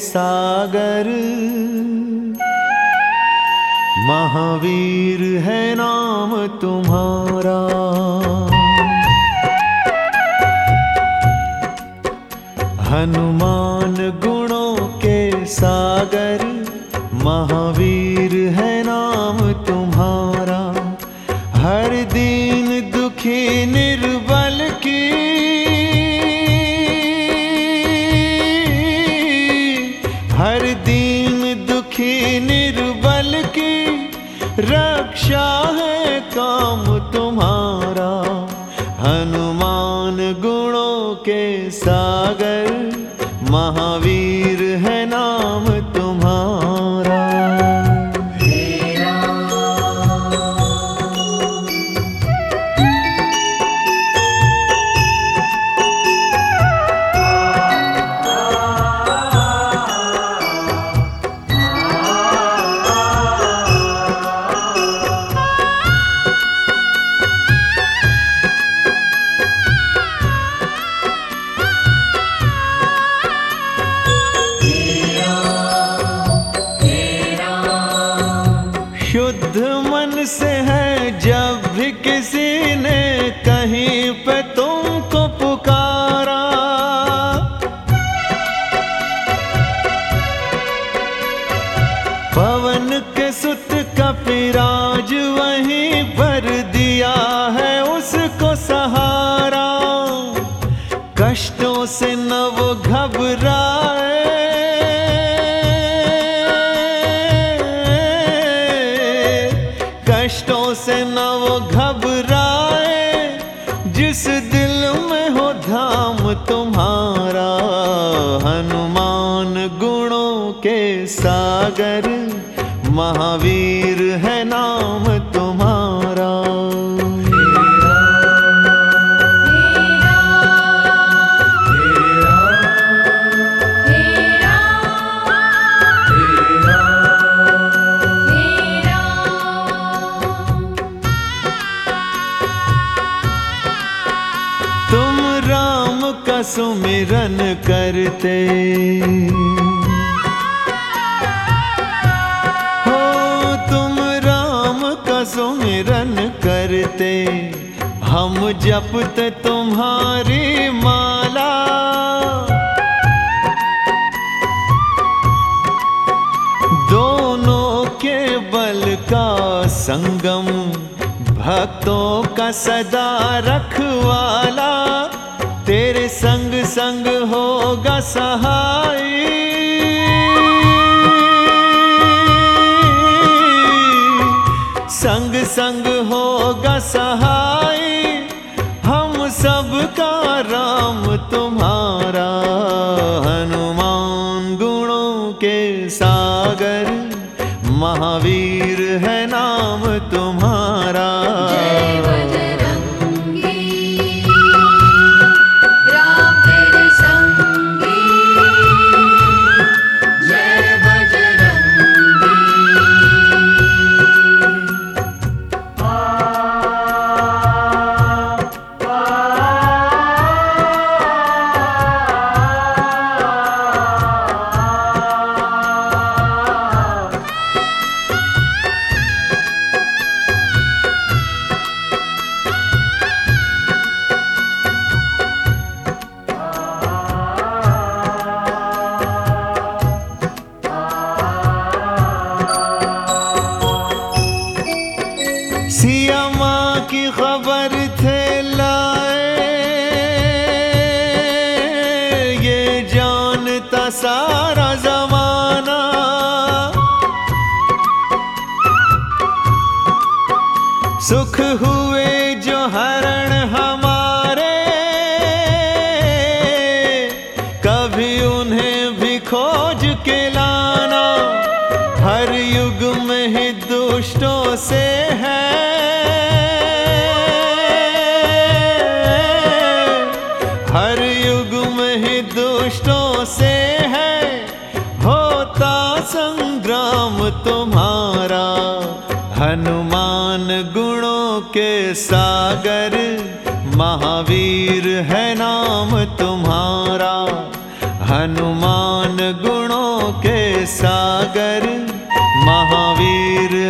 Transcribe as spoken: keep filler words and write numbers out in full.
सागर, महावीर है नाम तुम्हारा। हनुमान गुणों के सागर, महावीर है नाम तुम्हारा। हर दीन दुखी निर्बल की, हर दीन दुखी निर्बल की रक्षा है काम तुम्हारा। हनुमान गुणों के सागर, महावीर है नाम तुम्हारा। शुद्ध मन से है जब भी किसी ने कहीं पे तुमको पुकारा। पवन के सुत कपिराज वहीं पर दिया है उसको सहारा। कष्टों से न वो घबराए, कष्टों से न वो घबराए, जिस दिल में हो धाम तुम्हारा। हनुमान गुणों के सागर, महावीर है नाम तुम्हारा। तुम राम का सुमिरन करते हो, तुम राम का सुमिरन करते, हम जपते तुम्हारी माला। दोनों के बल का संगम, भक्तों का सदा रखवाला। तेरे संग संग होगा सहाय, संग संग होगा सहाय। हम सब का राम तुम्हारा। हनुमान गुणों के सागर, महावीर है नाम तुम्हारा। जय बजरंगी, राम तेरे संगी। जय बजरंगी। आ, आ, सिया माँ की खबर थे लाए, ये जानता सारा जमाना। सुख हुए जो हरण हमारे, कभी उन्हें भी खोज के लाना। हर युग में ही दुष्टों से है, हर युग में ही दुष्टों से है होता संग्राम तुम्हारा। हनुमान गुणों के सागर, महावीर है नाम तुम्हारा। हनुमान गुणों के सागर, महावीर